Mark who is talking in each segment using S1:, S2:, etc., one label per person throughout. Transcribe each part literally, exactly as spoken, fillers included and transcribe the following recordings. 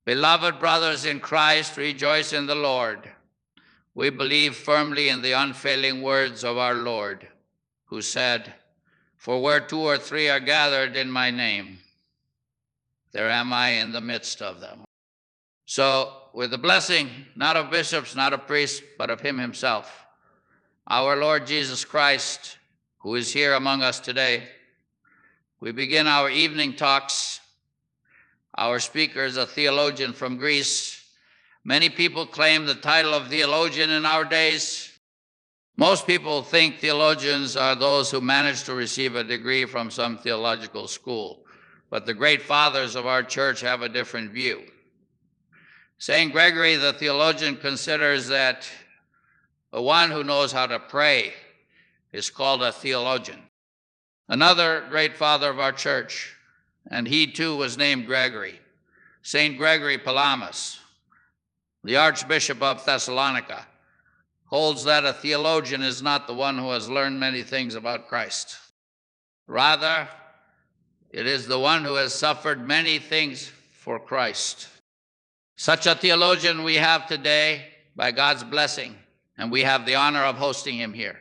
S1: Beloved brothers in Christ, rejoice in the Lord. We believe firmly in the unfailing words of our Lord, who said, "For where two or three are gathered in my name, there am I in the midst of them." So, with the blessing, not of bishops, not of priests, but of him himself, our Lord Jesus Christ, who is here among us today, we begin our evening talks. Our speaker is a theologian from Greece. Many people claim the title of theologian in our days. Most people think theologians are those who manage to receive a degree from some theological school, but the great fathers of our church have a different view. Saint Gregory, the theologian, considers that the one who knows how to pray is called a theologian. Another great father of our church, and he too was named Gregory, Saint Gregory Palamas, the Archbishop of Thessalonica, holds that a theologian is not the one who has learned many things about Christ. Rather, it is the one who has suffered many things for Christ. Such a theologian we have today by God's blessing, and we have the honor of hosting him here.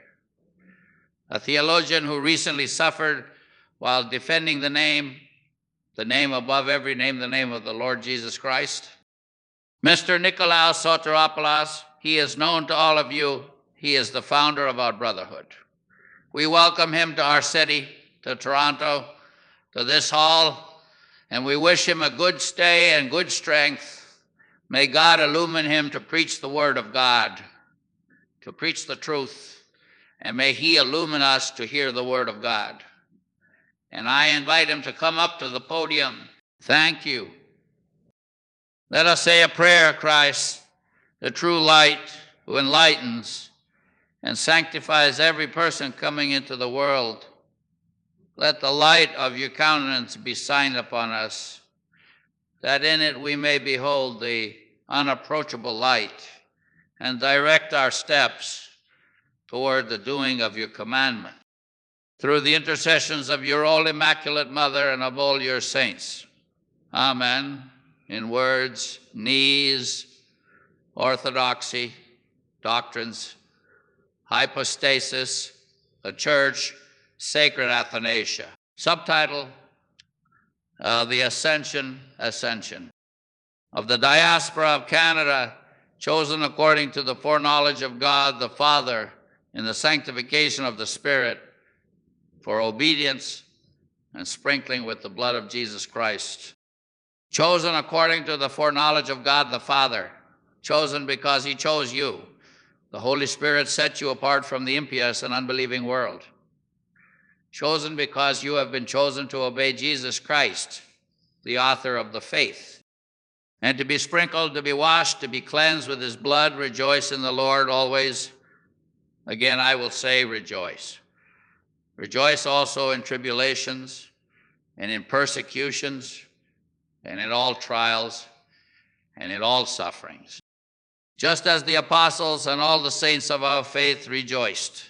S1: A theologian who recently suffered while defending the name, the name above every name, the name of the Lord Jesus Christ. Mister Nikolaos Soteropoulos, he is known to all of you. He is the founder of our brotherhood. We welcome him to our city, to Toronto, to this hall, and we wish him a good stay and good strength. May God illumine him to preach the word of God, to preach the truth, and may he illumine us to hear the word of God. And I invite him to come up to the podium. Thank you. Let us say a prayer, Christ, the true light who enlightens and sanctifies every person coming into the world. Let the light of your countenance be shined upon us, that in it we may behold the unapproachable light and direct our steps toward the doing of your commandment. Through the intercessions of your all immaculate mother and of all your saints. Amen. In words, knees, orthodoxy, doctrines, hypostasis, the church, sacred Athanasius. Subtitle, uh, The Ascension, Ascension. Of the diaspora of Canada, chosen according to the foreknowledge of God the Father in the sanctification of the Spirit, for obedience and sprinkling with the blood of Jesus Christ. Chosen according to the foreknowledge of God the Father, chosen because he chose you. The Holy Spirit set you apart from the impious and unbelieving world. Chosen because you have been chosen to obey Jesus Christ, the author of the faith, and to be sprinkled, to be washed, to be cleansed with his blood. Rejoice in the Lord always. Again, I will say rejoice. Rejoice also in tribulations and in persecutions and in all trials and in all sufferings. Just as the apostles and all the saints of our faith rejoiced.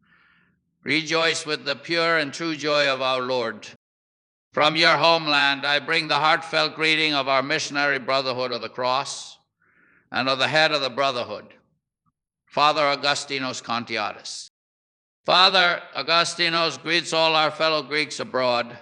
S1: Rejoice with the pure and true joy of our Lord. From your homeland, I bring the heartfelt greeting of our missionary brotherhood of the cross and of the head of the brotherhood, Father Augustinos Contiadis. Father Augustinos greets all our fellow Greeks abroad,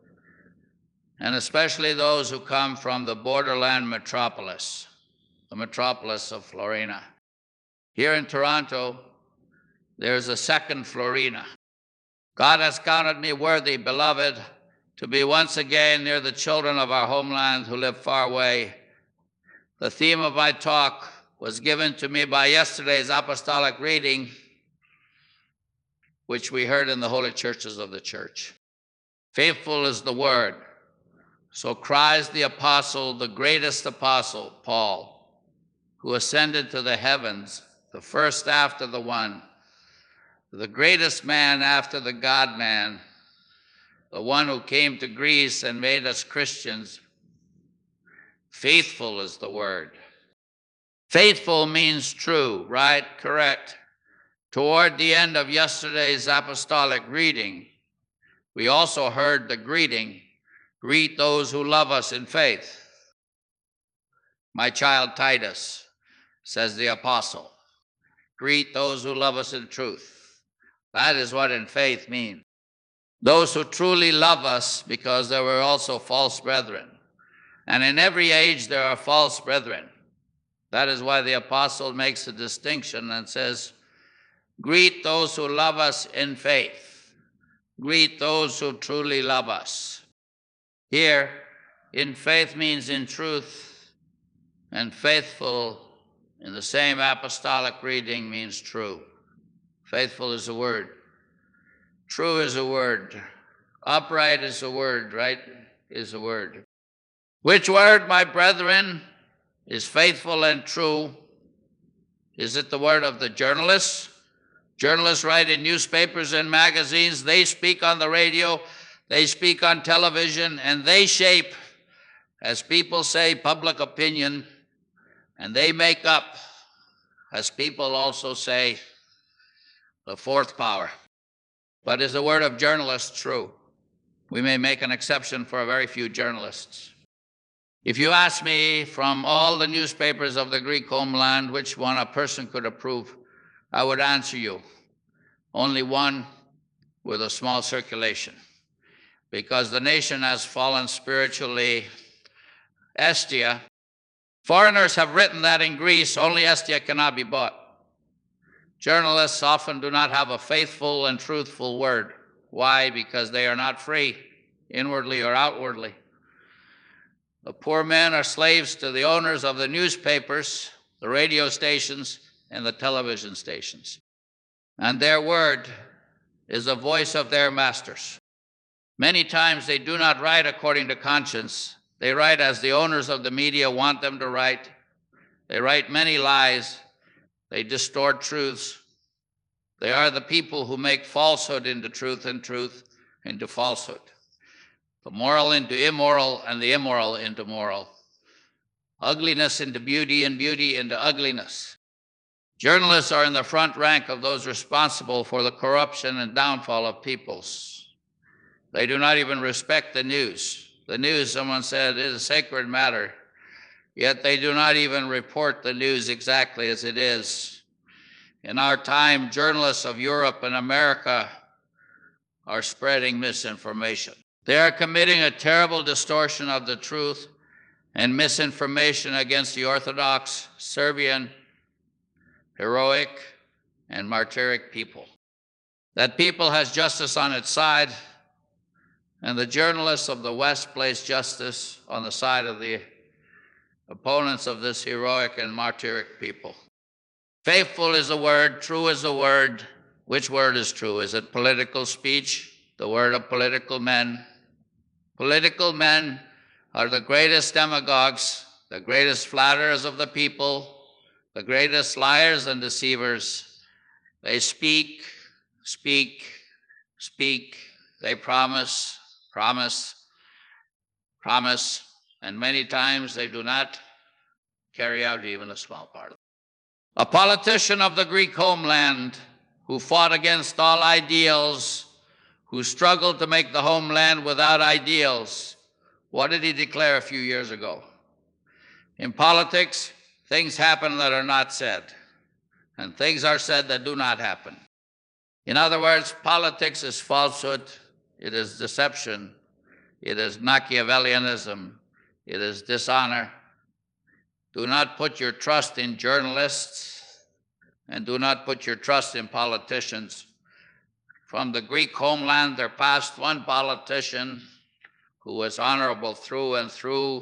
S1: and especially those who come from the borderland metropolis, the metropolis of Florina. Here in Toronto, there's a second Florina. God has counted me worthy, beloved, to be once again near the children of our homeland who live far away. The theme of my talk was given to me by yesterday's apostolic reading, which we heard in the holy churches of the church. Faithful is the word. So cries the apostle, the greatest apostle, Paul, who ascended to the heavens, the first after the one, the greatest man after the God-man, the one who came to Greece and made us Christians. Faithful is the word. Faithful means true, right? Correct. Toward the end of yesterday's apostolic reading, we also heard the greeting, greet those who love us in faith. My child Titus, says the apostle, greet those who love us in truth. That is what in faith means. Those who truly love us, because there were also false brethren. And in every age there are false brethren. That is why the apostle makes a distinction and says, greet those who love us in faith. Greet those who truly love us. Here, in faith means in truth, and faithful in the same apostolic reading means true. Faithful is a word. True is a word. Upright is a word, right? Is a word. Which word, my brethren, is faithful and true? Is it the word of the journalists? Journalists write in newspapers and magazines. They speak on the radio. They speak on television, and they shape, as people say, public opinion, and they make up, as people also say, the fourth power. But is the word of journalists true? We may make an exception for a very few journalists. If you ask me from all the newspapers of the Greek homeland which one a person could approve, I would answer you, only one with a small circulation. Because the nation has fallen spiritually. Estia, foreigners have written that in Greece, only Estia cannot be bought. Journalists often do not have a faithful and truthful word. Why? Because they are not free, inwardly or outwardly. The poor men are slaves to the owners of the newspapers, the radio stations, and the television stations. And their word is the voice of their masters. Many times they do not write according to conscience. They write as the owners of the media want them to write. They write many lies. They distort truths. They are the people who make falsehood into truth and truth into falsehood. The moral into immoral and the immoral into moral. Ugliness into beauty and beauty into ugliness. Journalists are in the front rank of those responsible for the corruption and downfall of peoples. They do not even respect the news. The news, someone said, is a sacred matter. Yet they do not even report the news exactly as it is. In our time, journalists of Europe and America are spreading misinformation. They are committing a terrible distortion of the truth and misinformation against the Orthodox, Serbian, heroic, and martyric people. That people has justice on its side, and the journalists of the West place justice on the side of the opponents of this heroic and martyric people. Faithful is a word, true is a word. Which word is true? Is it political speech, the word of political men? Political men are the greatest demagogues, the greatest flatterers of the people, the greatest liars and deceivers. They speak, speak, speak. They promise, promise, promise, and many times they do not carry out even a small part of it. A politician of the Greek homeland who fought against all ideals, who struggled to make the homeland without ideals, what did he declare a few years ago? In politics, things happen that are not said, and things are said that do not happen. In other words, politics is falsehood, it is deception, it is Machiavellianism, it is dishonor. Do not put your trust in journalists, and do not put your trust in politicians. From the Greek homeland, there passed one politician who was honorable through and through,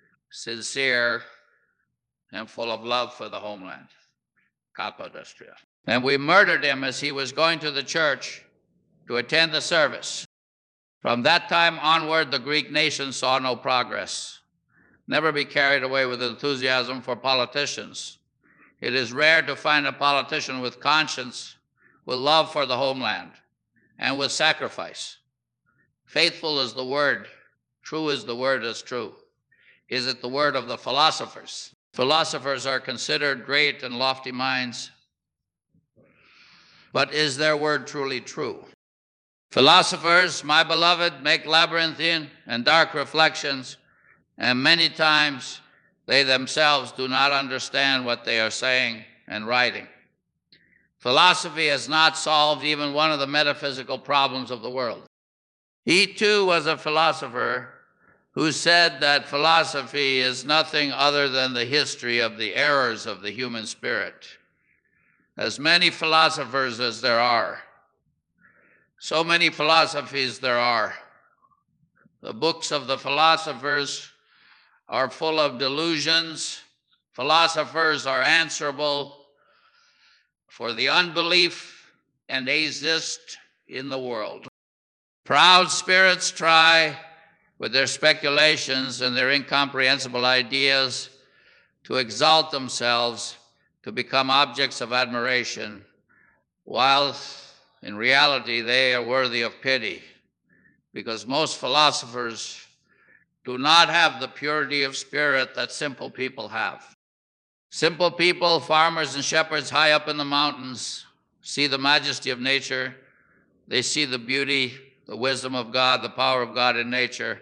S1: sincere, and full of love for the homeland, Kapodistria. And we murdered him as he was going to the church to attend the service. From that time onward, the Greek nation saw no progress. Never be carried away with enthusiasm for politicians. It is rare to find a politician with conscience, with love for the homeland, and with sacrifice. Faithful is the word, true is the word as true. Is it the word of the philosophers? Philosophers are considered great and lofty minds, but is their word truly true? Philosophers, my beloved, make labyrinthine and dark reflections, and many times They themselves do not understand what they are saying and writing. Philosophy has not solved even one of the metaphysical problems of the world. He too was a philosopher who said that philosophy is nothing other than the history of the errors of the human spirit. As many philosophers as there are, so many philosophies there are. The books of the philosophers are full of delusions. Philosophers are answerable for the unbelief and atheist in the world. Proud spirits try, with their speculations and their incomprehensible ideas, to exalt themselves, to become objects of admiration, while in reality they are worthy of pity, because most philosophers do not have the purity of spirit that simple people have. Simple people, farmers and shepherds high up in the mountains, see the majesty of nature. They see the beauty, the wisdom of God, the power of God in nature,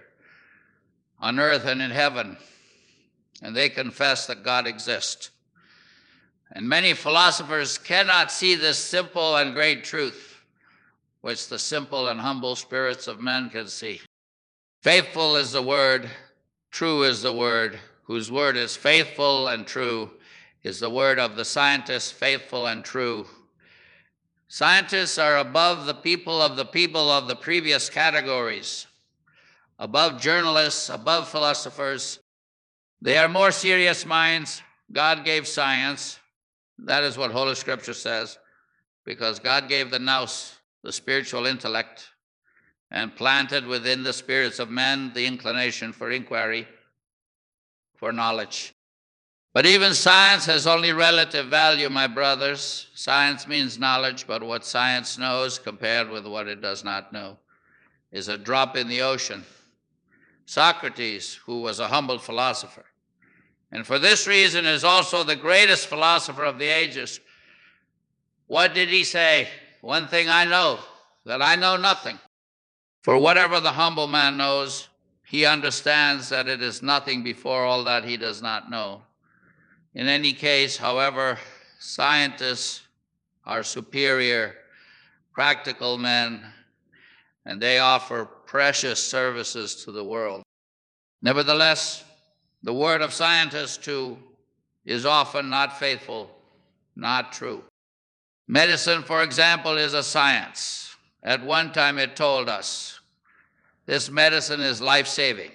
S1: on earth and in heaven, and they confess that God exists. And many philosophers cannot see this simple and great truth, which the simple and humble spirits of men can see. Faithful is the word, true is the word, whose word is faithful and true, is the word of the scientists, faithful and true. Scientists are above the people of the people of the previous categories, above journalists, above philosophers. They are more serious minds. God gave science. That is what Holy Scripture says, because God gave the nous, the spiritual intellect, and planted within the spirits of men the inclination for inquiry, for knowledge. But even science has only relative value, my brothers. Science means knowledge, but what science knows compared with what it does not know is a drop in the ocean. Socrates, who was a humble philosopher, and for this reason is also the greatest philosopher of the ages. What did he say? One thing I know, that I know nothing. For whatever the humble man knows, he understands that it is nothing before all that he does not know. In any case, however, scientists are superior, practical men, and they offer precious services to the world. Nevertheless, the word of scientists, too, is often not faithful, not true. Medicine, for example, is a science. At one time it told us this medicine is life-saving.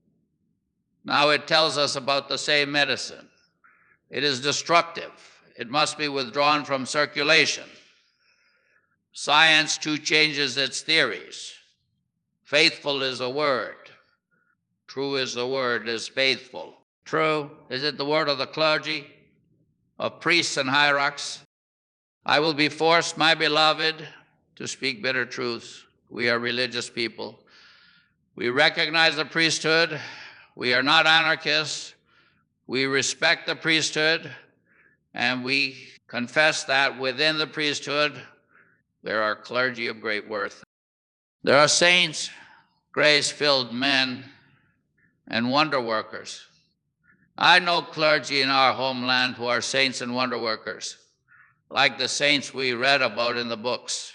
S1: Now it tells us about the same medicine. It is destructive. It must be withdrawn from circulation. Science, too, changes its theories. Faithful is a word. True is the word, is faithful. True, is it the word of the clergy, of priests and hierarchs? I will be forced, my beloved, to speak bitter truths. We are religious people. We recognize the priesthood. We are not anarchists. We respect the priesthood, and we confess that within the priesthood there are clergy of great worth. There are saints, grace-filled men, and wonder workers. I know clergy in our homeland who are saints and wonder workers, like the saints we read about in the books,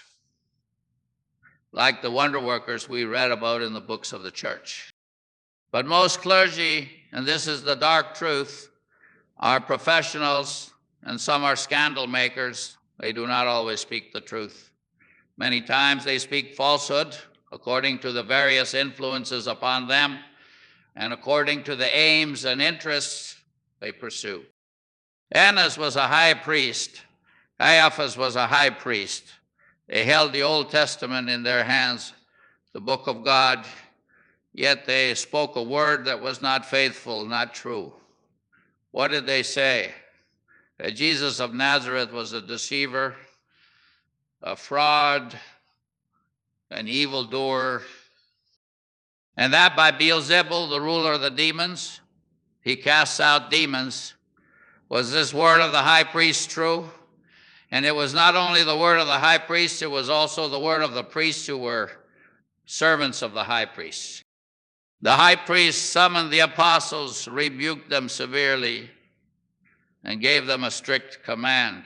S1: like the wonder workers we read about in the books of the church. But most clergy, and this is the dark truth, are professionals, and some are scandal makers. They do not always speak the truth. Many times they speak falsehood according to the various influences upon them and according to the aims and interests they pursue. Annas was a high priest. Caiaphas was a high priest. They held the Old Testament in their hands, the book of God, yet they spoke a word that was not faithful, not true. What did they say? That Jesus of Nazareth was a deceiver, a fraud, an evildoer, and that by Beelzebul, the ruler of the demons, he casts out demons. Was this word of the high priest true? And it was not only the word of the high priest, it was also the word of the priests who were servants of the high priest. The high priest summoned the apostles, rebuked them severely, and gave them a strict command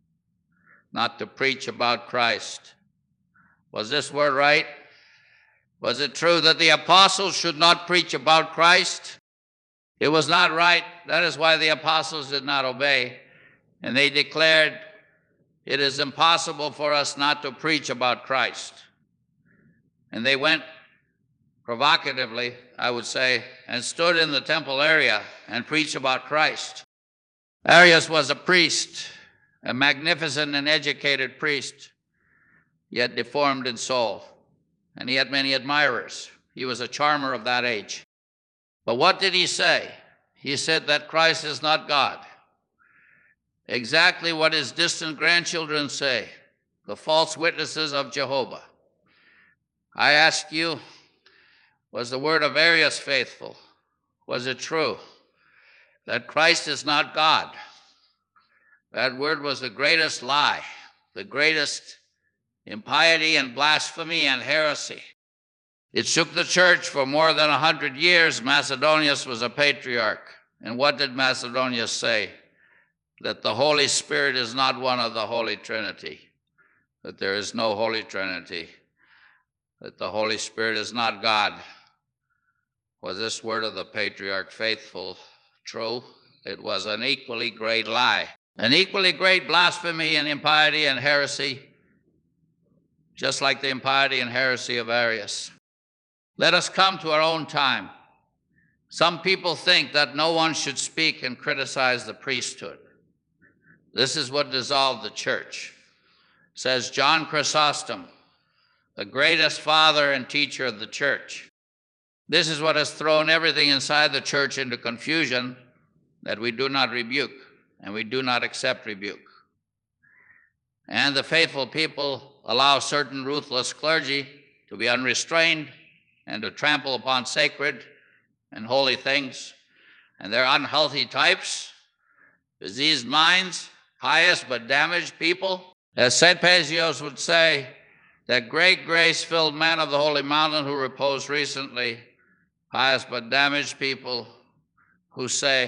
S1: not to preach about Christ. Was this word right? Was it true that the apostles should not preach about Christ? It was not right. That is why the apostles did not obey. And they declared, it is impossible for us not to preach about Christ. And they went provocatively, I would say, and stood in the temple area and preached about Christ. Arius was a priest, a magnificent and educated priest, yet deformed in soul. And he had many admirers. He was a charmer of that age. But what did he say? He said that Christ is not God. Exactly what his distant grandchildren say, the false witnesses of Jehovah. I ask you, was the word of Arius faithful? Was it true that Christ is not God? That word was the greatest lie, the greatest impiety and blasphemy and heresy. It shook the church for more than a hundred years. Macedonius was a patriarch. And what did Macedonius say? That the Holy Spirit is not one of the Holy Trinity, that there is no Holy Trinity, that the Holy Spirit is not God. Was this word of the patriarch faithful? True. It was an equally great lie, an equally great blasphemy and impiety and heresy, just like the impiety and heresy of Arius. Let us come to our own time. Some people think that no one should speak and criticize the priesthood. This is what dissolved the church. Says John Chrysostom, the greatest father and teacher of the church. This is what has thrown everything inside the church into confusion, that we do not rebuke and we do not accept rebuke. And the faithful people allow certain ruthless clergy to be unrestrained and to trample upon sacred and holy things. And they're unhealthy types, diseased minds, pious but damaged people. As Saint Paisios would say, that great grace-filled man of the holy mountain who reposed recently, pious but damaged people who say,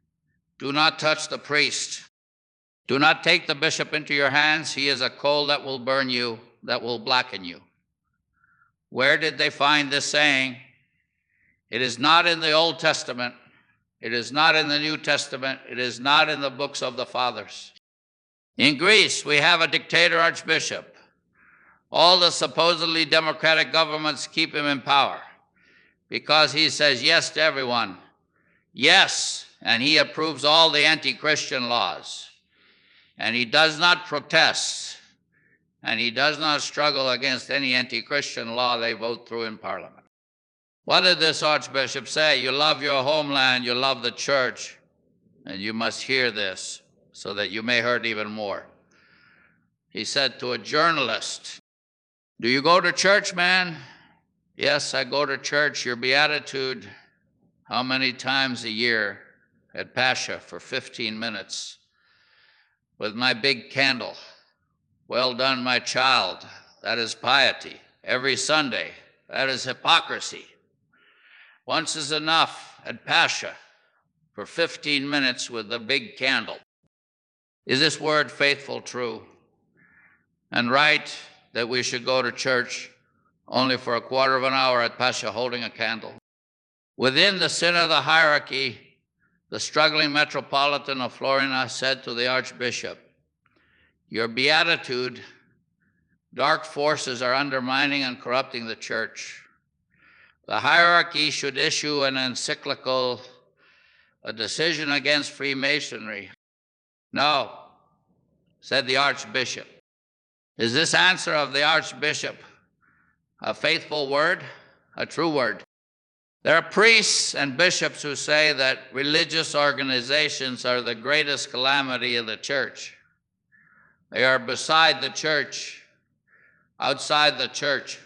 S1: do not touch the priest. Do not take the bishop into your hands. He is a coal that will burn you, that will blacken you. Where did they find this saying? It is not in the Old Testament. It is not in the New Testament. It is not in the books of the fathers. In Greece, we have a dictator archbishop. All the supposedly democratic governments keep him in power because he says yes to everyone. Yes, and he approves all the anti-Christian laws. And he does not protest, and he does not struggle against any anti-Christian law they vote through in Parliament. What did this archbishop say? You love your homeland, you love the church, and you must hear this so that you may hurt even more. He said to a journalist, do you go to church, man? Yes, I go to church. Your beatitude, how many times a year at Pascha for fifteen minutes with my big candle? Well done, my child. That is piety. Every Sunday, that is hypocrisy. Once is enough at Pascha for fifteen minutes with the big candle. Is this word faithful, true, and right that we should go to church only for a quarter of an hour at Pascha holding a candle? Within the synod hierarchy, the struggling metropolitan of Florina said to the archbishop, your beatitude, dark forces are undermining and corrupting the church. The hierarchy should issue an encyclical, a decision against Freemasonry. No, said the archbishop. Is this answer of the archbishop a faithful word, a true word? There are priests and bishops who say that religious organizations are the greatest calamity of the church. They are beside the church, outside the church,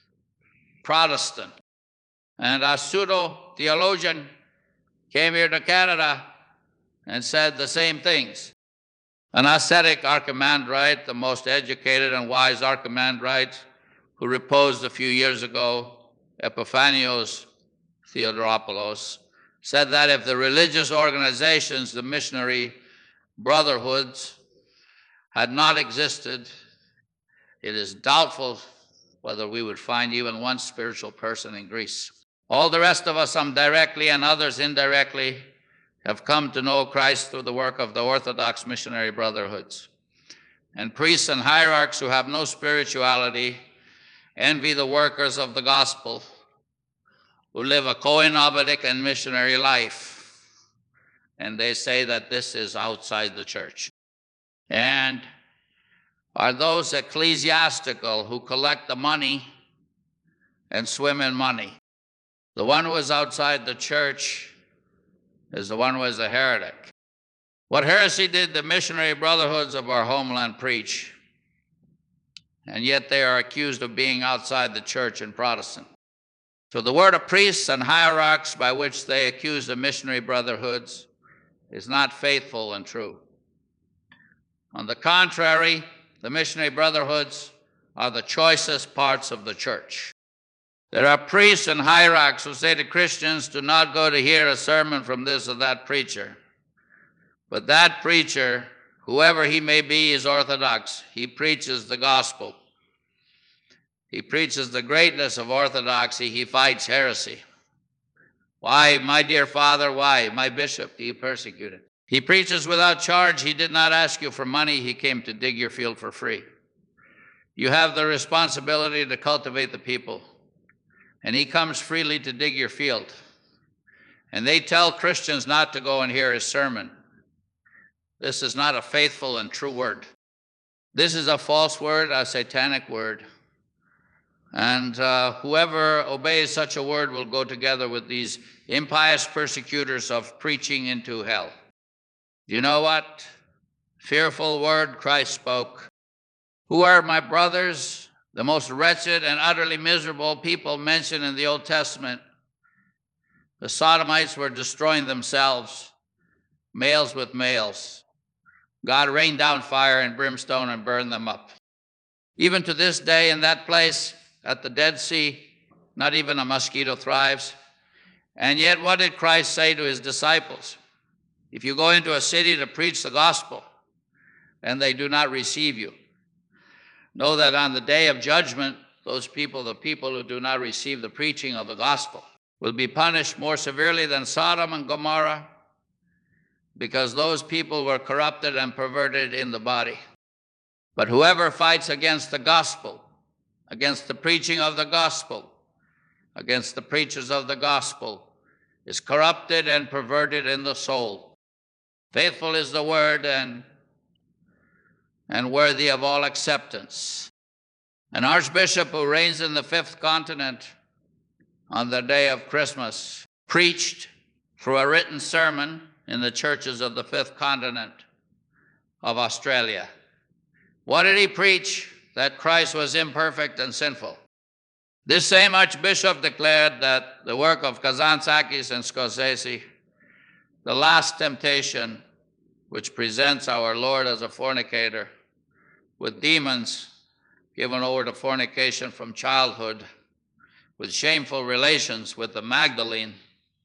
S1: Protestant. And a pseudo-theologian came here to Canada and said the same things. An ascetic archimandrite, the most educated and wise archimandrite, who reposed a few years ago, Epiphanios Theodoropoulos, said that if the religious organizations, the missionary brotherhoods, had not existed, it is doubtful whether we would find even one spiritual person in Greece. All the rest of us, some directly and others indirectly, have come to know Christ through the work of the Orthodox missionary brotherhoods. And priests and hierarchs who have no spirituality envy the workers of the gospel who live a coenobitic and missionary life. And they say that this is outside the church. And are those ecclesiastical who collect the money and swim in money. The one who is outside the church is the one who is a heretic. What heresy did the missionary brotherhoods of our homeland preach? And yet they are accused of being outside the church and Protestant. So the word of priests and hierarchs by which they accuse the missionary brotherhoods is not faithful and true. On the contrary, the missionary brotherhoods are the choicest parts of the church. There are priests and hierarchs who say to Christians, do not go to hear a sermon from this or that preacher. But that preacher, whoever he may be, is orthodox. He preaches the gospel. He preaches the greatness of orthodoxy. He fights heresy. Why, my dear father, why? My bishop, do you persecute him? He preaches without charge. He did not ask you for money. He came to dig your field for free. You have the responsibility to cultivate the people. And he comes freely to dig your field. And they tell Christians not to go and hear his sermon. This is not a faithful and true word. This is a false word, a satanic word. And uh, whoever obeys such a word will go together with these impious persecutors of preaching into hell. Do you know what fearful word Christ spoke? Who are my brothers? The most wretched and utterly miserable people mentioned in the Old Testament. The Sodomites were destroying themselves, males with males. God rained down fire and brimstone and burned them up. Even to this day in that place at the Dead Sea, not even a mosquito thrives. And yet what did Christ say to his disciples? If you go into a city to preach the gospel and they do not receive you, know that on the day of judgment, those people, the people who do not receive the preaching of the gospel, will be punished more severely than Sodom and Gomorrah, because those people were corrupted and perverted in the body. But whoever fights against the gospel, against the preaching of the gospel, against the preachers of the gospel, is corrupted and perverted in the soul. Faithful is the word and and worthy of all acceptance. An archbishop who reigns in the fifth continent on the day of Christmas preached through a written sermon in the churches of the fifth continent of Australia. What did he preach? That Christ was imperfect and sinful. This same archbishop declared that the work of Kazantzakis and Scorsese, The Last Temptation, which presents our Lord as a fornicator, with demons given over to fornication from childhood, with shameful relations with the Magdalene.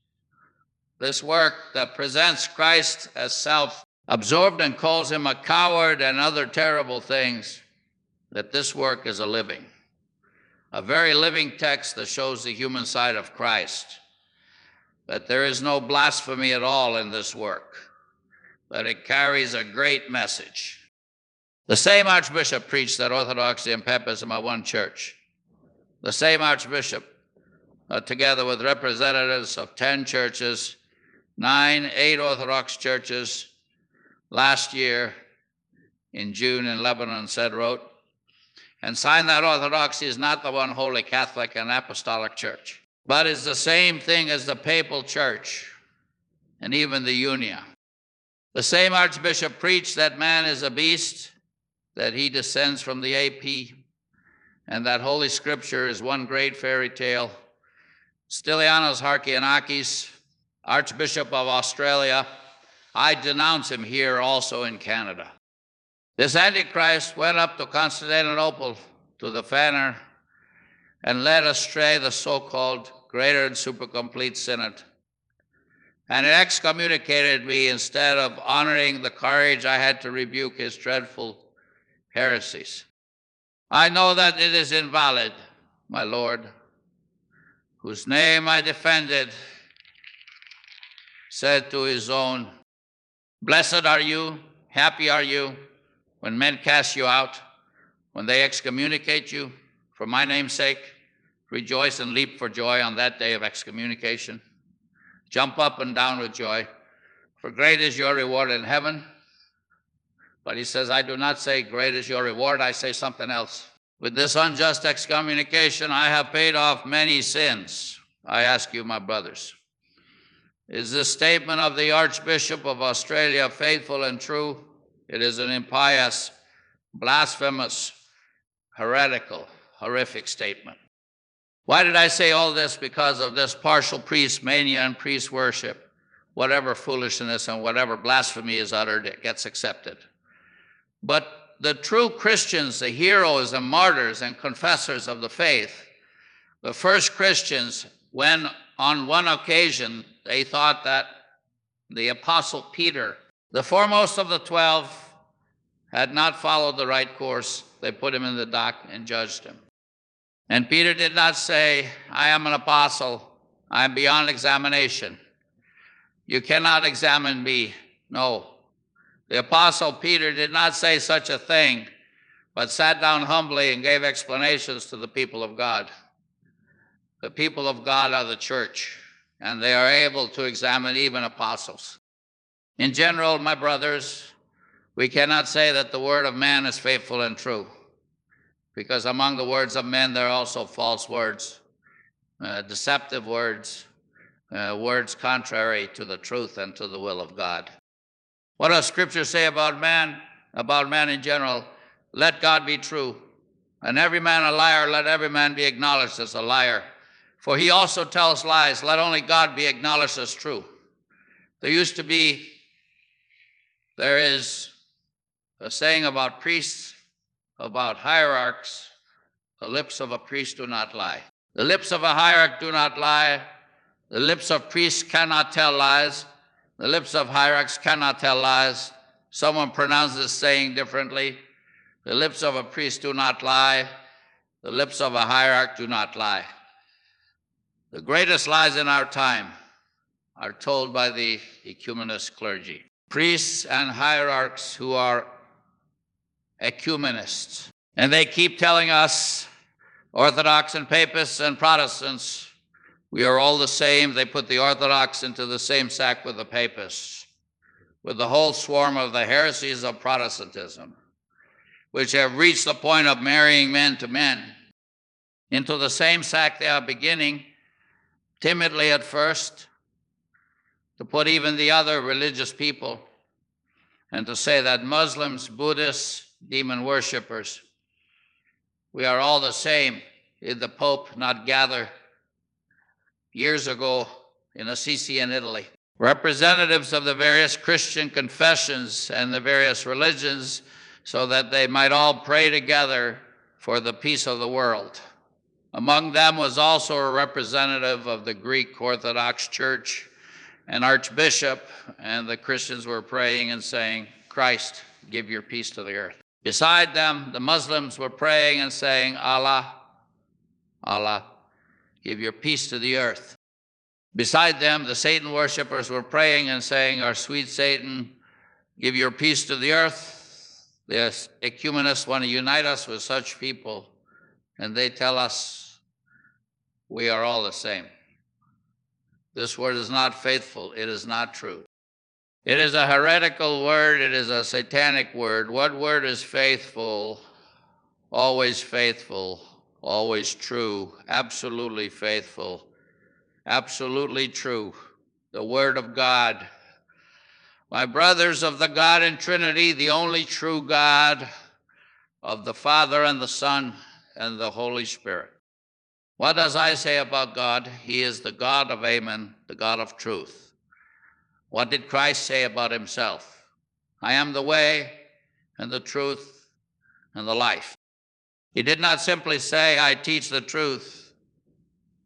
S1: This work that presents Christ as self-absorbed and calls him a coward and other terrible things, that this work is a living, a very living text that shows the human side of Christ, that there is no blasphemy at all in this work, that it carries a great message. The same archbishop preached that orthodoxy and papism are one church. The same archbishop, uh, together with representatives of ten churches, nine, eight Orthodox churches, last year in June in Lebanon said, wrote, and signed that orthodoxy is not the one holy Catholic and apostolic church, but is the same thing as the papal church and even the Unia. The same archbishop preached that man is a beast, that he descends from the A P, and that Holy Scripture is one great fairy tale. Stylianos Harkianakis, Archbishop of Australia, I denounce him here also in Canada. This Antichrist went up to Constantinople, to the Fanner, and led astray the so-called greater and super complete synod. And it excommunicated me instead of honoring the courage I had to rebuke his dreadful heresies. I know that it is invalid, my Lord, whose name I defended, said to his own, "Blessed are you, happy are you, when men cast you out, when they excommunicate you for my name's sake. Rejoice and leap for joy on that day of excommunication. Jump up and down with joy, for great is your reward in heaven." But he says, I do not say great is your reward, I say something else. With this unjust excommunication, I have paid off many sins. I ask you, my brothers, is this statement of the Archbishop of Australia faithful and true? It is an impious, blasphemous, heretical, horrific statement. Why did I say all this? Because of this partial priest mania and priest worship. Whatever foolishness and whatever blasphemy is uttered, it gets accepted. But the true Christians, the heroes and martyrs and confessors of the faith, the first Christians, when on one occasion they thought that the Apostle Peter, the foremost of the twelve, had not followed the right course, they put him in the dock and judged him. And Peter did not say, I am an apostle, I am beyond examination. You cannot examine me. No. The apostle Peter did not say such a thing, but sat down humbly and gave explanations to the people of God. The people of God are the church, and they are able to examine even apostles. In general, my brothers, we cannot say that the word of man is faithful and true, because among the words of men there are also false words, uh, deceptive words, uh, words contrary to the truth and to the will of God. What does Scripture say about man, about man in general? Let God be true, and every man a liar, let every man be acknowledged as a liar. For he also tells lies, let only God be acknowledged as true. There used to be, there is a saying about priests, about hierarchs, the lips of a priest do not lie. The lips of a hierarch do not lie. The lips of priests cannot tell lies. The lips of hierarchs cannot tell lies. Someone pronounced this saying differently. The lips of a priest do not lie. The lips of a hierarch do not lie. The greatest lies in our time are told by the ecumenist clergy. Priests and hierarchs who are ecumenists. And they keep telling us, Orthodox and Papists and Protestants, we are all the same. They put the Orthodox into the same sack with the Papists, with the whole swarm of the heresies of Protestantism, which have reached the point of marrying men to men. Into the same sack they are beginning, timidly at first, to put even the other religious people, and to say that Muslims, Buddhists, demon worshippers, we are all the same. Did the Pope not gather years ago in Assisi in Italy representatives of the various Christian confessions and the various religions so that they might all pray together for the peace of the world? Among them was also a representative of the Greek Orthodox Church, an archbishop, and the Christians were praying and saying, Christ, give your peace to the earth. Beside them, the Muslims were praying and saying, Allah, Allah, give your peace to the earth. Beside them, the Satan worshippers were praying and saying, our sweet Satan, give your peace to the earth. The ecumenists want to unite us with such people, and they tell us we are all the same. This word is not faithful. It is not true. It is a heretical word. It is a satanic word. What word is faithful? Always faithful, always true, absolutely faithful, absolutely true. The word of God. My brothers, of the God in Trinity, the only true God, of the Father and the Son and the Holy Spirit. What does I say about God? He is the God of Amen, the God of truth. What did Christ say about himself? I am the way and the truth and the life. He did not simply say, I teach the truth.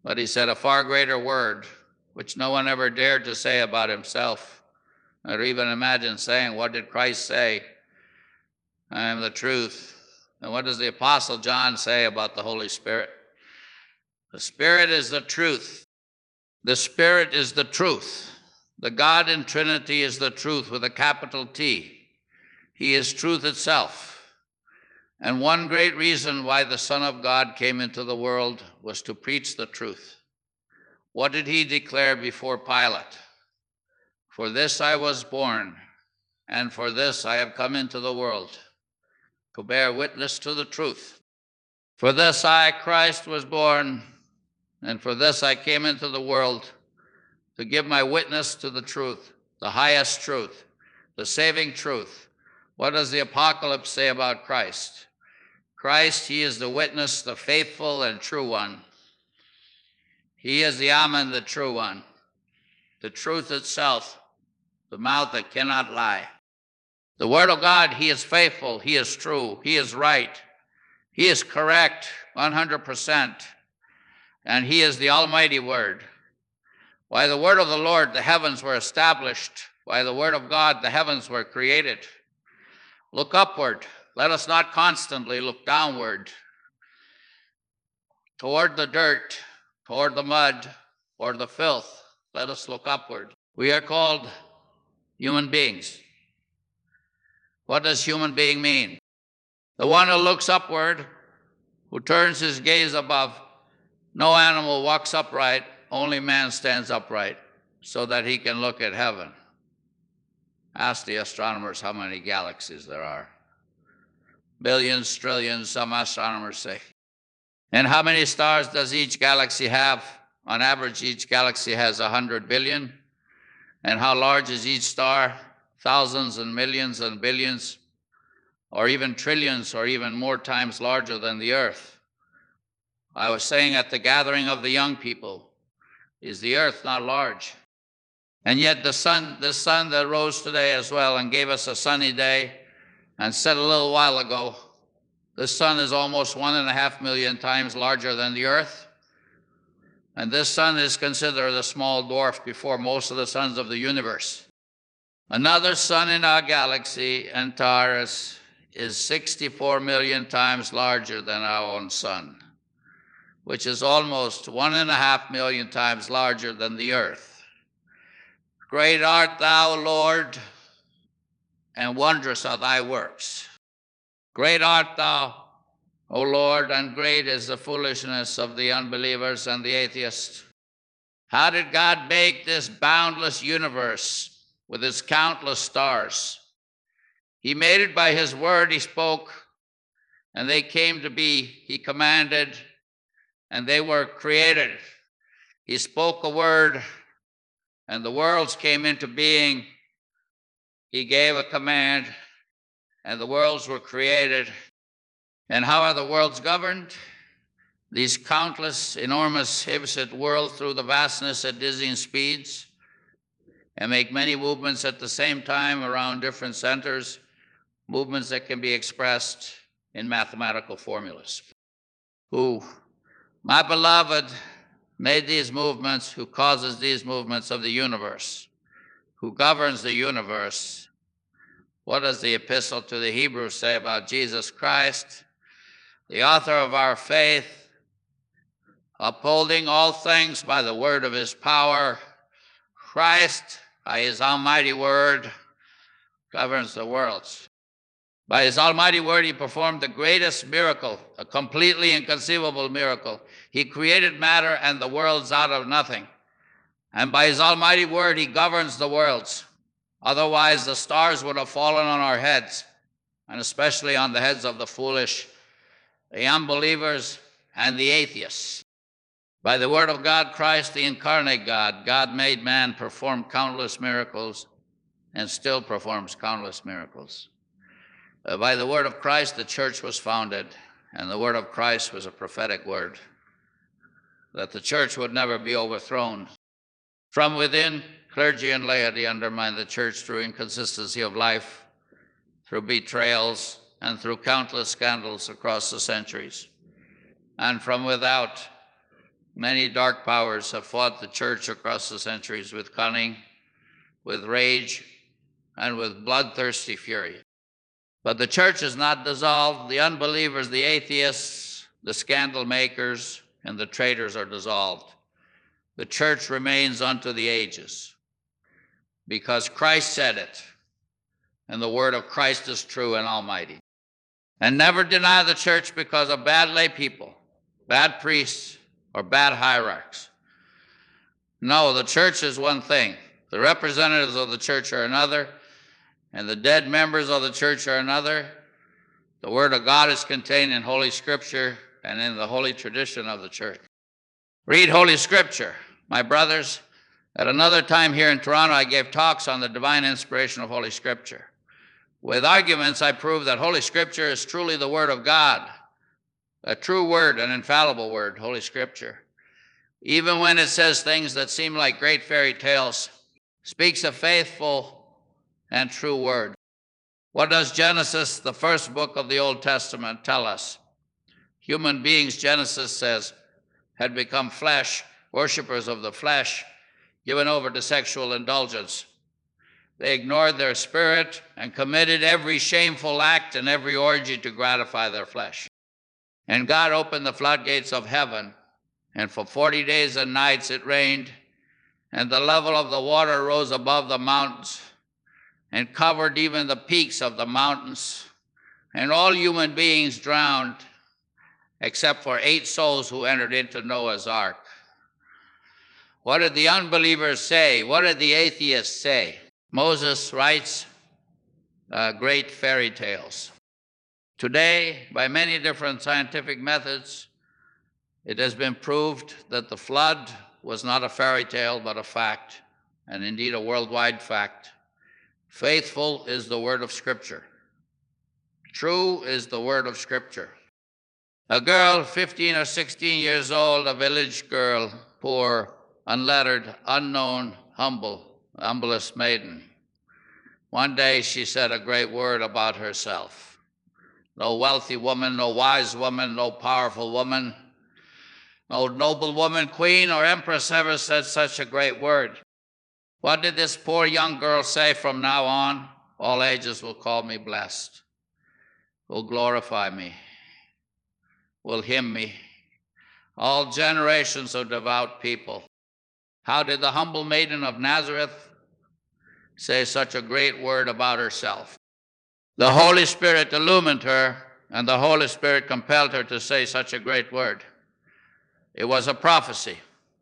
S1: But he said a far greater word, which no one ever dared to say about himself, or even imagine saying. What did Christ say? I am the truth. And what does the Apostle John say about the Holy Spirit? The Spirit is the truth. The Spirit is the truth. The God in Trinity is the truth with a capital T. He is truth itself. And one great reason why the Son of God came into the world was to preach the truth. What did he declare before Pilate? For this I was born, and for this I have come into the world, to bear witness to the truth. For this I, Christ, was born, and for this I came into the world, to give my witness to the truth, the highest truth, the saving truth. What does the Apocalypse say about Christ? Christ, he is the witness, the faithful and true one. He is the Amen, the true one, the truth itself, the mouth that cannot lie. The Word of God, he is faithful, he is true, he is right, he is correct one hundred percent, and he is the Almighty Word. By the word of the Lord, the heavens were established. By the word of God, the heavens were created. Look upward. Let us not constantly look downward toward the dirt, toward the mud, or the filth. Let us look upward. We are called human beings. What does human being mean? The one who looks upward, who turns his gaze above. No animal walks upright, only man stands upright so that he can look at heaven. Ask the astronomers how many galaxies there are. Billions, trillions, some astronomers say. And how many stars does each galaxy have? On average, each galaxy has one hundred billion. And how large is each star? Thousands and millions and billions, or even trillions, or even more times larger than the earth. I was saying at the gathering of the young people, is the earth not large? And yet the sun, the sun that rose today as well and gave us a sunny day, and said a little while ago, the sun is almost one and a half million times larger than the earth. And this sun is considered a small dwarf before most of the suns of the universe. Another sun in our galaxy, Antares, is sixty-four million times larger than our own sun, which is almost one and a half million times larger than the earth. Great art thou, Lord, and wondrous are thy works. Great art thou, O Lord, and great is the foolishness of the unbelievers and the atheists. How did God make this boundless universe with its countless stars? He made it by his word. He spoke, and they came to be. He commanded, and they were created. He spoke a word, and the worlds came into being. He gave a command, and the worlds were created. And how are the worlds governed? These countless, enormous hips that whirl through the vastness at dizzying speeds and make many movements at the same time around different centers, movements that can be expressed in mathematical formulas. Who, my beloved, made these movements, who causes these movements of the universe, who governs the universe. What does the epistle to the Hebrews say about Jesus Christ, the author of our faith, upholding all things by the word of his power? Christ, by his almighty word, governs the worlds. By his almighty word, he performed the greatest miracle, a completely inconceivable miracle. He created matter and the worlds out of nothing. And by his almighty word, he governs the worlds. Otherwise, the stars would have fallen on our heads, and especially on the heads of the foolish, the unbelievers, and the atheists. By the word of God, Christ, the incarnate God, God made man perform countless miracles and still performs countless miracles. Uh, by the word of Christ, the church was founded, and the word of Christ was a prophetic word, that the church would never be overthrown. From within, clergy and laity undermined the church through inconsistency of life, through betrayals, and through countless scandals across the centuries. And from without, Many dark powers have fought the church across the centuries with cunning, with rage, and with bloodthirsty fury. But the church is not dissolved. The unbelievers, the atheists, the scandal makers, and the traitors are dissolved. The church remains unto the ages because Christ said it, and the word of Christ is true and almighty. And never deny the church because of bad lay people, bad priests, or bad hierarchs. No, the church is one thing. The representatives of the church are another, and the dead members of the church are another. The word of God is contained in Holy Scripture and in the holy tradition of the church. Read Holy Scripture. My brothers, at another time here in Toronto, I gave talks on the divine inspiration of Holy Scripture. With arguments, I proved that Holy Scripture is truly the Word of God, a true word, an infallible word, Holy Scripture. Even when it says things that seem like great fairy tales, speaks a faithful and true word. What does Genesis, the first book of the Old Testament, tell us? Human beings, Genesis says, had become flesh, worshipers of the flesh, given over to sexual indulgence. They ignored their spirit and committed every shameful act and every orgy to gratify their flesh. And God opened the floodgates of heaven, and for forty days and nights it rained, and the level of the water rose above the mountains and covered even the peaks of the mountains, and all human beings drowned except for eight souls who entered into Noah's ark. What did the unbelievers say? What did the atheists say? Moses writes uh, great fairy tales. Today, by many different scientific methods, it has been proved that the flood was not a fairy tale, but a fact, and indeed a worldwide fact. Faithful is the word of Scripture. True is the word of Scripture. A girl, fifteen or sixteen years old, a village girl, poor, unlettered, unknown, humble, humblest maiden. One day she said a great word about herself. No wealthy woman, no wise woman, no powerful woman, no noble woman, queen, or empress ever said such a great word. What did this poor young girl say? From now on, all ages will call me blessed, will glorify me, will hymn me, all generations of devout people. How did the humble maiden of Nazareth say such a great word about herself? The Holy Spirit illumined her, and the Holy Spirit compelled her to say such a great word. It was a prophecy.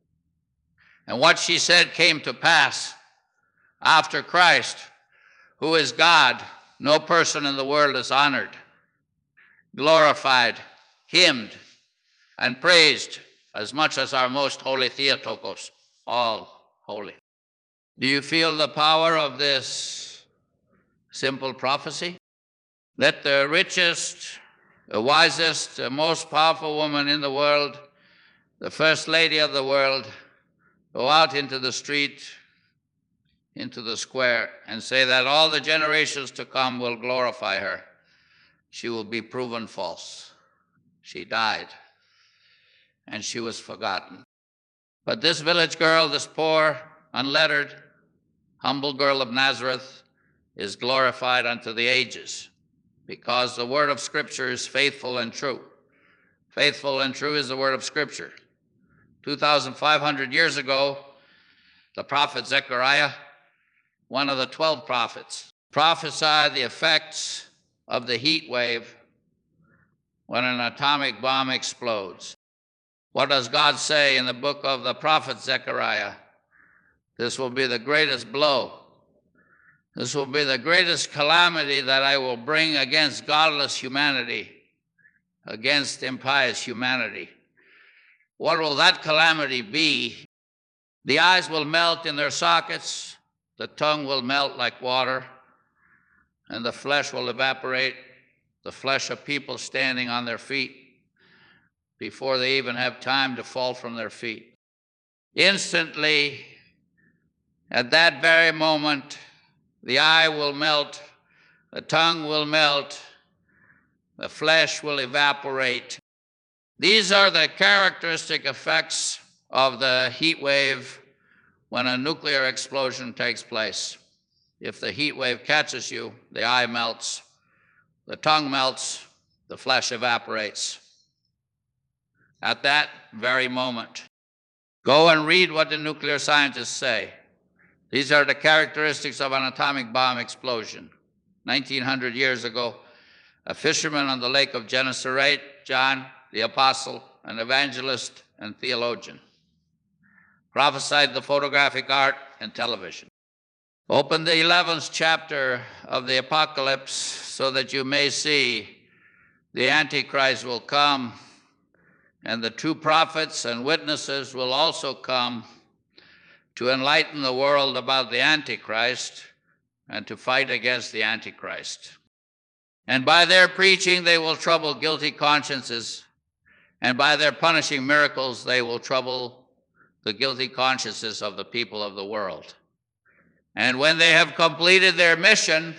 S1: And what she said came to pass. After Christ, who is God, no person in the world is honored, glorified, hymned, and praised as much as our most holy Theotokos, all holy. Do you feel the power of this simple prophecy? Let the richest, the wisest, the most powerful woman in the world, the first lady of the world, go out into the street, into the square, and say that all the generations to come will glorify her. She will be proven false. She died, and she was forgotten. But this village girl, this poor, unlettered, humble girl of Nazareth, is glorified unto the ages, because the word of Scripture is faithful and true. Faithful and true is the word of Scripture. two thousand five hundred years ago, the prophet Zechariah, one of the twelve prophets, prophesied the effects of the heat wave when an atomic bomb explodes. What does God say in the book of the prophet Zechariah? This will be the greatest blow. This will be the greatest calamity that I will bring against godless humanity, against impious humanity. What will that calamity be? The eyes will melt in their sockets, the tongue will melt like water, and the flesh will evaporate, the flesh of people standing on their feet before they even have time to fall from their feet. Instantly, at that very moment, the eye will melt, the tongue will melt, the flesh will evaporate. These are the characteristic effects of the heat wave when a nuclear explosion takes place. If the heat wave catches you, the eye melts, the tongue melts, the flesh evaporates. At that very moment, go and read what the nuclear scientists say. These are the characteristics of an atomic bomb explosion. nineteen hundred years ago, a fisherman on the lake of Gennesaret, John, the apostle, an evangelist and theologian, prophesied the photographic art and television. Open the eleventh chapter of the Apocalypse so that you may see the Antichrist will come, and the true prophets and witnesses will also come to enlighten the world about the Antichrist and to fight against the Antichrist. And by their preaching, they will trouble guilty consciences, and by their punishing miracles, they will trouble the guilty consciences of the people of the world. And when they have completed their mission,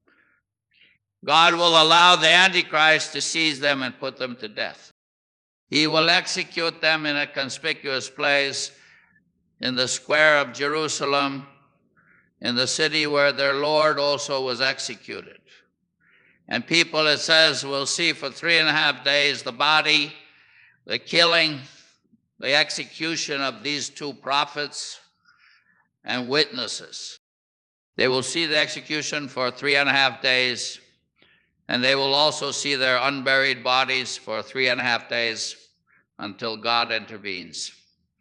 S1: God will allow the Antichrist to seize them and put them to death. He will execute them in a conspicuous place in the square of Jerusalem, in the city where their Lord also was executed. And people, it says, will see for three and a half days the body, the killing, the execution of these two prophets and witnesses. They will see the execution for three and a half days, and they will also see their unburied bodies for three and a half days until God intervenes.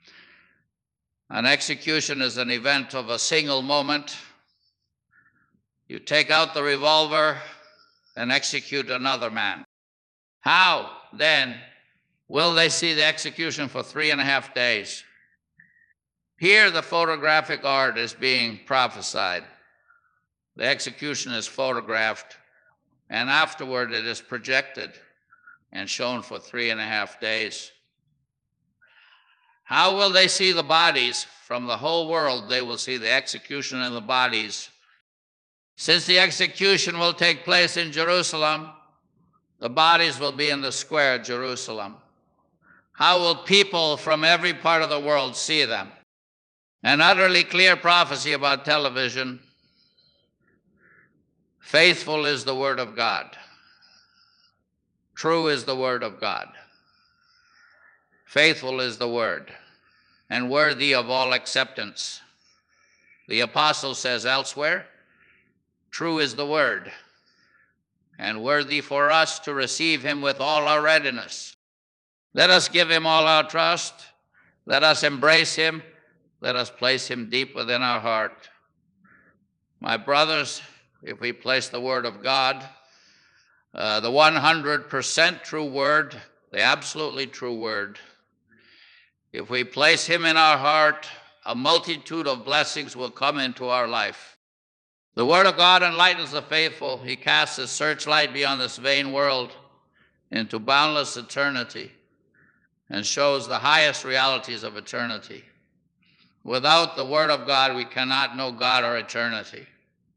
S1: An execution is an event of a single moment. You take out the revolver and execute another man. How, then, will they see the execution for three and a half days? Here, the photographic art is being prophesied. The execution is photographed, and afterward it is projected and shown for three and a half days. How will they see the bodies? From the whole world, they will see the execution and the bodies. Since the execution will take place in Jerusalem, the bodies will be in the square, Jerusalem. How will people from every part of the world see them? An utterly clear prophecy about television. Faithful is the word of God. True is the word of God. Faithful is the word, and worthy of all acceptance. The apostle says elsewhere, true is the word, and worthy for us to receive him with all our readiness. Let us give him all our trust. Let us embrace him. Let us place him deep within our heart. My brothers, if we place the word of God, uh, the one hundred percent true word, the absolutely true word, if we place him in our heart, a multitude of blessings will come into our life. The word of God enlightens the faithful. He casts his searchlight beyond this vain world into boundless eternity and shows the highest realities of eternity. Without the word of God, we cannot know God or eternity.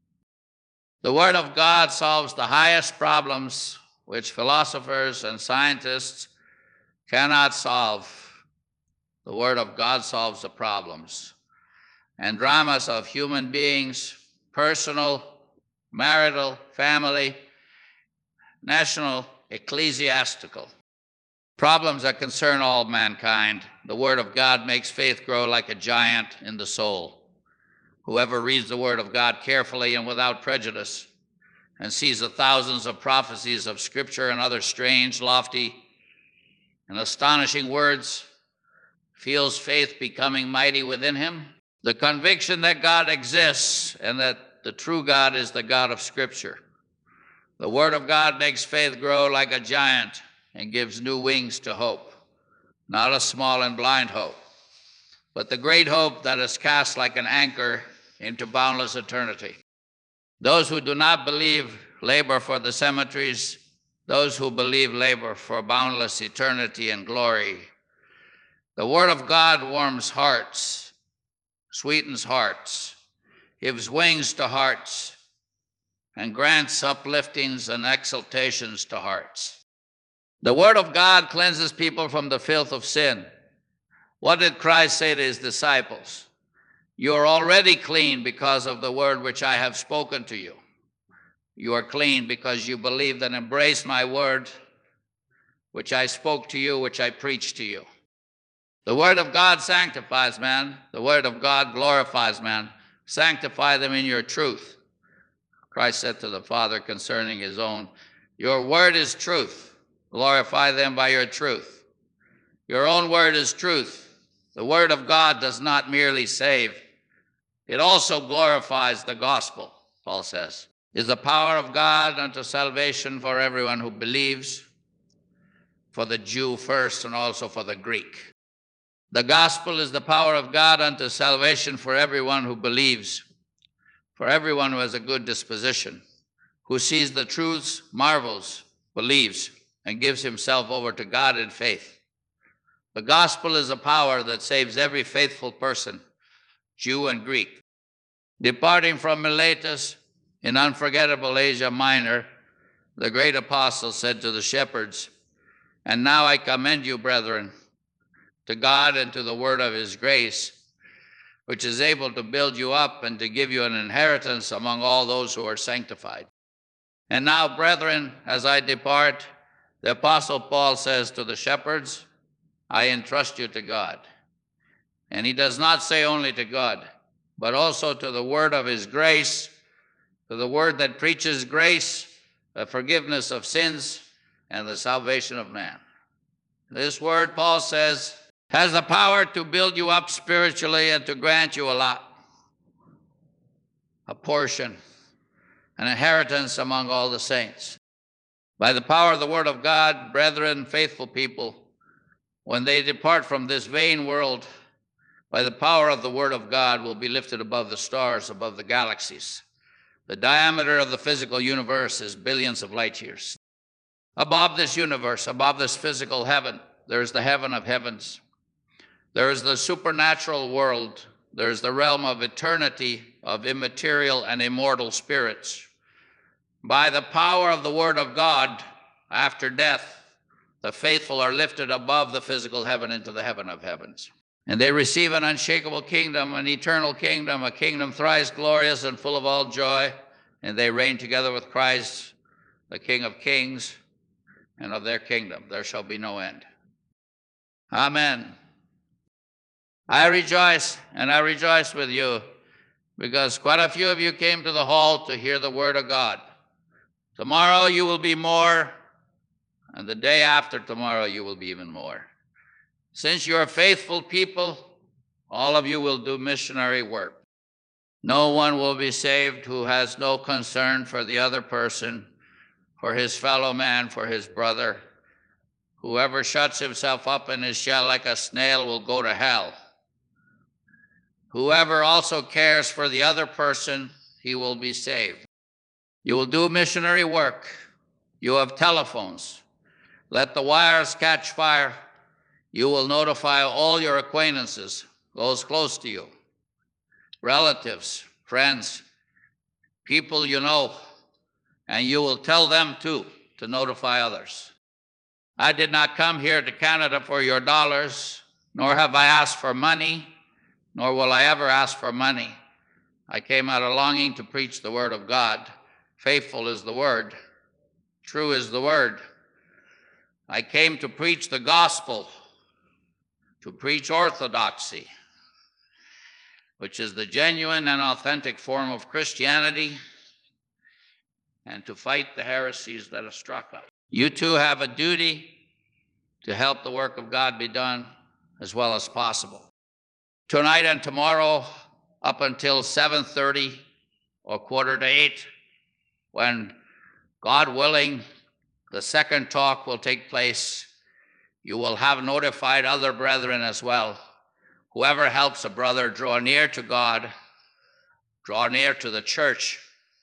S1: The word of God solves the highest problems which philosophers and scientists cannot solve. The word of God solves the problems and dramas of human beings, personal, marital, family, national, ecclesiastical. Problems that concern all mankind. The word of God makes faith grow like a giant in the soul. Whoever reads the word of God carefully and without prejudice and sees the thousands of prophecies of Scripture and other strange, lofty, and astonishing words feels faith becoming mighty within him. The conviction that God exists and that the true God is the God of Scripture. The word of God makes faith grow like a giant and gives new wings to hope, not a small and blind hope, but the great hope that is cast like an anchor into boundless eternity. Those who do not believe labor for the cemeteries. Those who believe labor for boundless eternity and glory. The word of God warms hearts, sweetens hearts, gives wings to hearts, and grants upliftings and exaltations to hearts. The word of God cleanses people from the filth of sin. What did Christ say to his disciples? You are already clean because of the word which I have spoken to you. You are clean because you believed and embraced my word, which I spoke to you, which I preached to you. The word of God sanctifies man. The word of God glorifies man. Sanctify them in your truth. Christ said to the Father concerning his own, your word is truth. Glorify them by your truth. Your own word is truth. The word of God does not merely save. It also glorifies the gospel, Paul says. Is the power of God unto salvation for everyone who believes, for the Jew first and also for the Greek. The gospel is the power of God unto salvation for everyone who believes, for everyone who has a good disposition, who sees the truths, marvels, believes, and gives himself over to God in faith. The gospel is a power that saves every faithful person, Jew and Greek. Departing from Miletus in unforgettable Asia Minor, the great apostle said to the shepherds, and now I commend you, brethren, to God and to the word of his grace, which is able to build you up and to give you an inheritance among all those who are sanctified. And now, brethren, as I depart, the apostle Paul says to the shepherds, I entrust you to God. And he does not say only to God, but also to the word of his grace, to the word that preaches grace, the forgiveness of sins, and the salvation of man. This word, Paul says, has the power to build you up spiritually and to grant you a lot, a portion, an inheritance among all the saints. By the power of the word of God, brethren, faithful people, when they depart from this vain world, by the power of the word of God, will be lifted above the stars, above the galaxies. The diameter of the physical universe is billions of light years. Above this universe, above this physical heaven, there is the heaven of heavens. There is the supernatural world. There is the realm of eternity, of immaterial and immortal spirits. By the power of the word of God, after death, the faithful are lifted above the physical heaven into the heaven of heavens. And they receive an unshakable kingdom, an eternal kingdom, a kingdom thrice glorious and full of all joy. And they reign together with Christ, the King of kings, and of their kingdom there shall be no end. Amen. I rejoice, and I rejoice with you, because quite a few of you came to the hall to hear the word of God. Tomorrow you will be more, and the day after tomorrow you will be even more. Since you are faithful people, all of you will do missionary work. No one will be saved who has no concern for the other person, for his fellow man, for his brother. Whoever shuts himself up in his shell like a snail will go to hell. Whoever also cares for the other person, he will be saved. You will do missionary work. You have telephones. Let the wires catch fire. You will notify all your acquaintances, those close to you, relatives, friends, people you know, and you will tell them too to notify others. I did not come here to Canada for your dollars, nor have I asked for money, nor will I ever ask for money. I came out of longing to preach the word of God. Faithful is the word. True is the word. I came to preach the gospel, to preach orthodoxy, which is the genuine and authentic form of Christianity, and to fight the heresies that have struck us. You too have a duty to help the work of God be done as well as possible. Tonight and tomorrow, up until seven thirty or quarter to eight, when, God willing, the second talk will take place, you will have notified other brethren as well. Whoever helps a brother draw near to God, draw near to the church,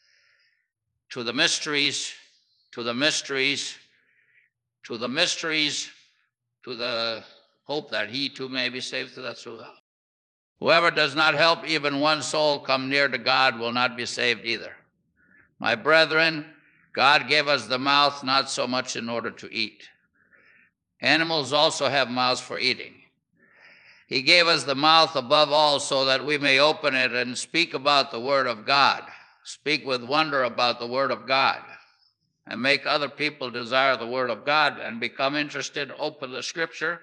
S1: to the mysteries, to the mysteries, to the mysteries, to the hope that he too may be saved through that through. Whoever does not help even one soul come near to God will not be saved either. My brethren, God gave us the mouth not so much in order to eat. Animals also have mouths for eating. He gave us the mouth above all so that we may open it and speak about the Word of God, speak with wonder about the Word of God, and make other people desire the Word of God and become interested, open the Scripture,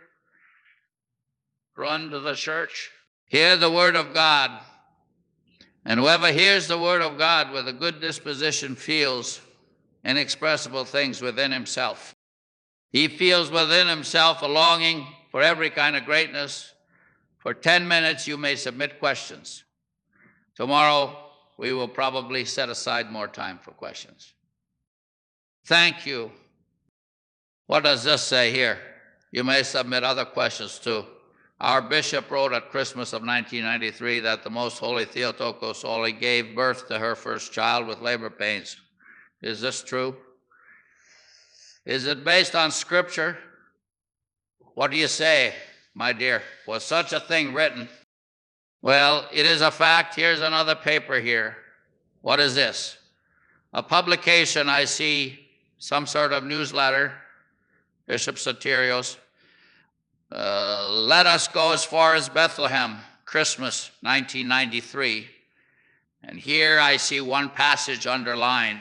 S1: run to the church, hear the Word of God. And whoever hears the Word of God with a good disposition feels inexpressible things within himself. He feels within himself a longing for every kind of greatness. For ten minutes, you may submit questions. Tomorrow, we will probably set aside more time for questions. Thank you. What does this say here? You may submit other questions too. Our bishop wrote at Christmas of nineteen ninety-three that the Most Holy Theotokos only gave birth to her first child with labor pains. Is this true? Is it based on Scripture? What do you say, my dear? Was such a thing written? Well, it is a fact. Here's another paper here. What is this? A publication, I see, some sort of newsletter, Bishop Soterios. Uh, let us go as far as Bethlehem, Christmas nineteen ninety-three. And here I see one passage underlined.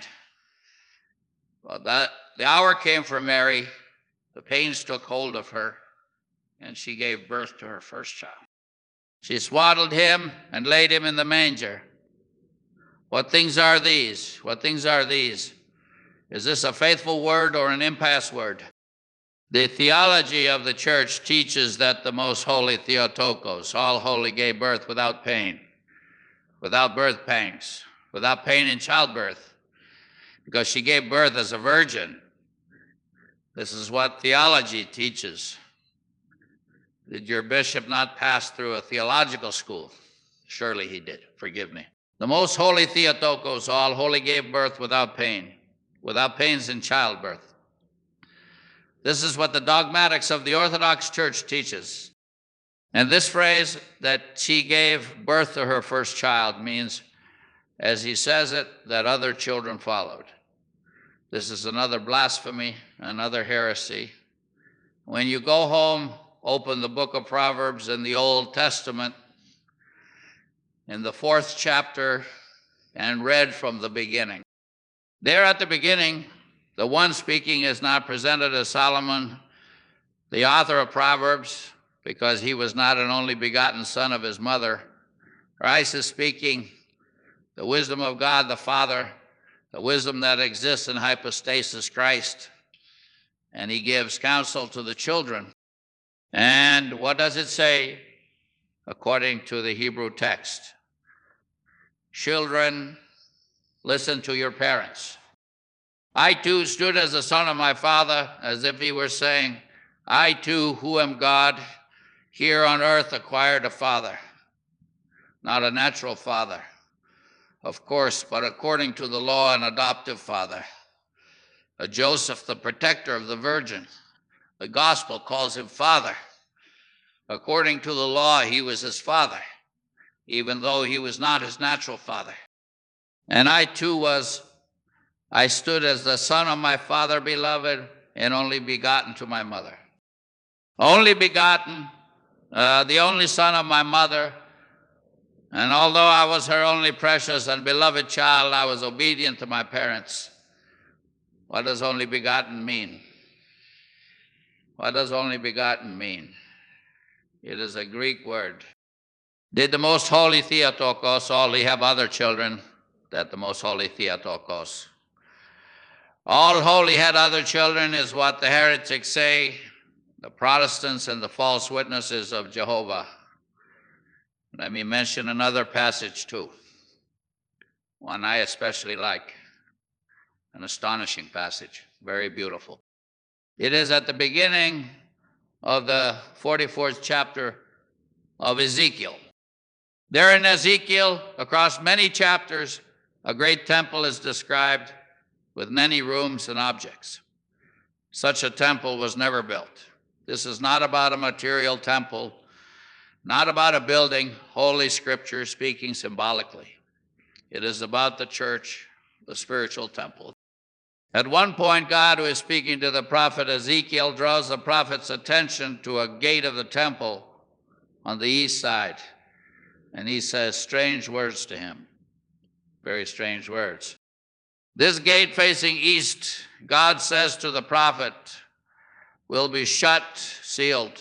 S1: Well, that, the hour came for Mary, the pains took hold of her, and she gave birth to her first child. She swaddled him and laid him in the manger. What things are these? What things are these? Is this a faithful word or an impasse word? The theology of the church teaches that the Most Holy Theotokos, all holy, gave birth without pain, without birth pangs, without pain in childbirth, because she gave birth as a virgin. This is what theology teaches. Did your bishop not pass through a theological school? Surely he did. Forgive me. The Most Holy Theotokos, all holy, gave birth without pain, without pains in childbirth. This is what the dogmatics of the Orthodox Church teaches. And this phrase, that she gave birth to her first child, means, as he says it, that other children followed. This is another blasphemy, another heresy. When you go home, open the book of Proverbs in the Old Testament, in the fourth chapter, and read from the beginning. There at the beginning, the one speaking is not presented as Solomon, the author of Proverbs, because he was not an only begotten son of his mother. Christ is speaking the wisdom of God the Father, the wisdom that exists in hypostasis Christ, and he gives counsel to the children. And what does it say according to the Hebrew text? Children, listen to your parents. I too stood as the son of my father, as if he were saying, I too, who am God, here on earth acquired a father. Not a natural father, of course, but according to the law, an adoptive father. A Joseph, the protector of the virgin. The gospel calls him father. According to the law, he was his father, even though he was not his natural father. And I too was I stood as the son of my father beloved and only begotten to my mother. Only begotten, uh, the only son of my mother. And although I was her only precious and beloved child, I was obedient to my parents. What does only begotten mean? What does only begotten mean? It is a Greek word. Did the Most Holy Theotokos only have other children? That the Most Holy Theotokos. All holy had other children is what the heretics say, the Protestants and the false witnesses of Jehovah. Let me mention another passage too, one I especially like, an astonishing passage, very beautiful. It is at the beginning of the forty-fourth chapter of Ezekiel. There in Ezekiel, across many chapters, a great temple is described with many rooms and objects. Such a temple was never built. This is not about a material temple, not about a building, Holy Scripture speaking symbolically. It is about the church, the spiritual temple. At one point, God, who is speaking to the prophet Ezekiel, draws the prophet's attention to a gate of the temple on the east side. And he says strange words to him, very strange words. This gate facing east, God says to the prophet, will be shut, sealed.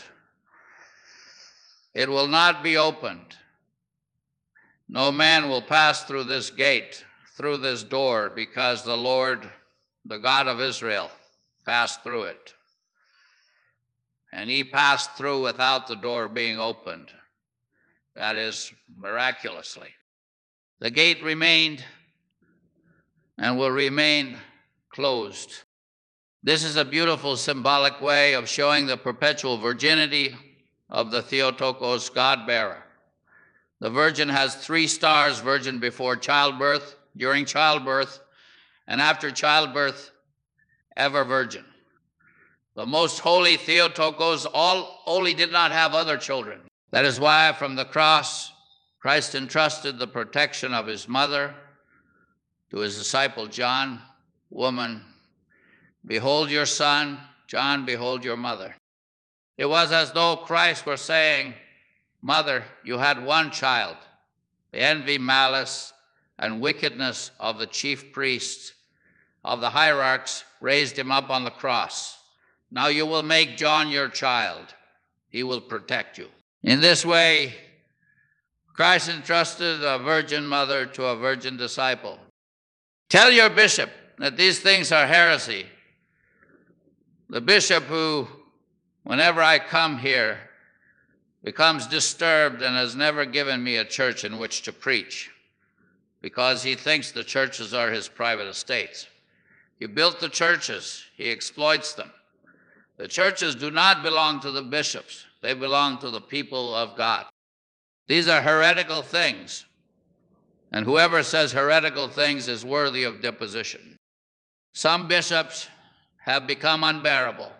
S1: It will not be opened. No man will pass through this gate, through this door, because the Lord, the God of Israel, passed through it. And he passed through without the door being opened. That is, miraculously. The gate remained and will remain closed. This is a beautiful symbolic way of showing the perpetual virginity of the Theotokos, God-bearer. The virgin has three stars: virgin before childbirth, during childbirth, and after childbirth, ever virgin. The most holy Theotokos all only did not have other children. That is why from the cross, Christ entrusted the protection of his mother to his disciple John. Woman, behold your son. John, behold your mother. It was as though Christ were saying, Mother, you had one child. The envy, malice, and wickedness of the chief priests, of the hierarchs, raised him up on the cross. Now you will make John your child. He will protect you. In this way, Christ entrusted a virgin mother to a virgin disciple. Tell your bishop that these things are heresy. The bishop who, whenever I come here, becomes disturbed and has never given me a church in which to preach, because he thinks the churches are his private estates. He built the churches, he exploits them. The churches do not belong to the bishops, they belong to the people of God. These are heretical things, and whoever says heretical things is worthy of deposition. Some bishops have become unbearable.